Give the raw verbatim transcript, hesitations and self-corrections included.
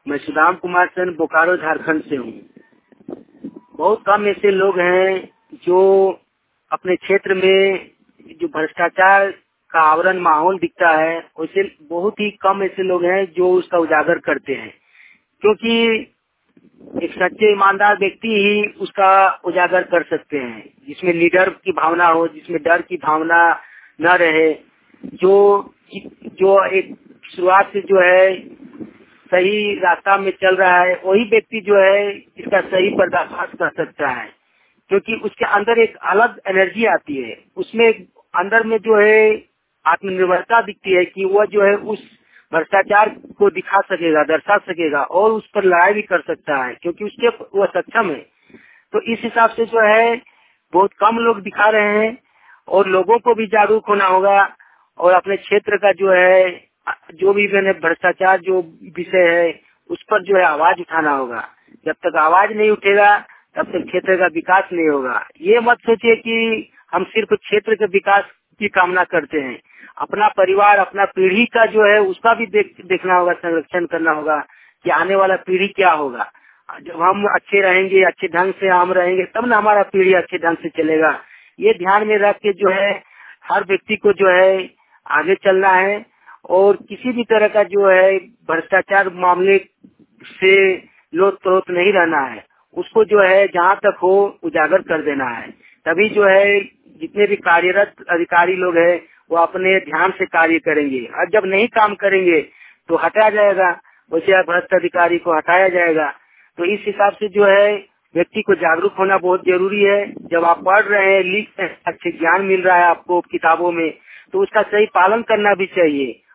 मैं सुदाम कुमार सेन बोकारो झारखंड से हूँ। बहुत कम ऐसे लोग हैं जो अपने क्षेत्र में जो भ्रष्टाचार का आवरण माहौल दिखता है, वैसे बहुत ही कम ऐसे लोग हैं जो उसका उजागर करते हैं, क्योंकि एक सच्चे ईमानदार व्यक्ति ही उसका उजागर कर सकते हैं, जिसमें निडर की भावना हो, जिसमें डर की भावना न रहे, जो जो एक शुरुआत से जो है सही रास्ता में चल रहा है, वही व्यक्ति जो है इसका सही पर्दाफाश कर सकता है, क्योंकि उसके अंदर एक अलग एनर्जी आती है, उसमें अंदर में जो है आत्मनिर्भरता दिखती है कि वह जो है उस भ्रष्टाचार को दिखा सकेगा, दर्शा सकेगा और उस पर लड़ाई भी कर सकता है, क्योंकि उसके वह सक्षम है। तो इस हिसाब से जो है बहुत कम लोग दिखा रहे हैं और लोगों को भी जागरूक होना होगा और अपने क्षेत्र का जो है जो भी मैंने भ्रष्टाचार जो विषय है उस पर जो है आवाज उठाना होगा। जब तक आवाज नहीं उठेगा तब तक क्षेत्र का विकास नहीं होगा। ये मत सोचिए कि हम सिर्फ क्षेत्र के विकास की कामना करते हैं, अपना परिवार, अपना पीढ़ी का जो है उसका भी देख, देखना होगा, संरक्षण करना होगा कि आने वाला पीढ़ी क्या होगा। जब हम अच्छे रहेंगे, अच्छे ढंग से हम रहेंगे, तब ना हमारा पीढ़ी अच्छे ढंग से चलेगा। ये ध्यान में रख के जो है हर व्यक्ति को जो है आगे चलना है और किसी भी तरह का जो है भ्रष्टाचार मामले से लोट पोट नहीं रहना है, उसको जो है जहाँ तक हो उजागर कर देना है। तभी जो है जितने भी कार्यरत अधिकारी लोग हैं वो अपने ध्यान से कार्य करेंगे, और जब नहीं काम करेंगे तो हटाया जाएगा, वैसे भ्रष्ट अधिकारी को हटाया जाएगा। तो इस हिसाब से जो है व्यक्ति को जागरूक होना बहुत जरूरी है। जब आप पढ़ रहे हैं, लिख रहे हैं, अच्छे ज्ञान मिल रहा है आपको किताबों में, तो उसका सही पालन करना भी चाहिए।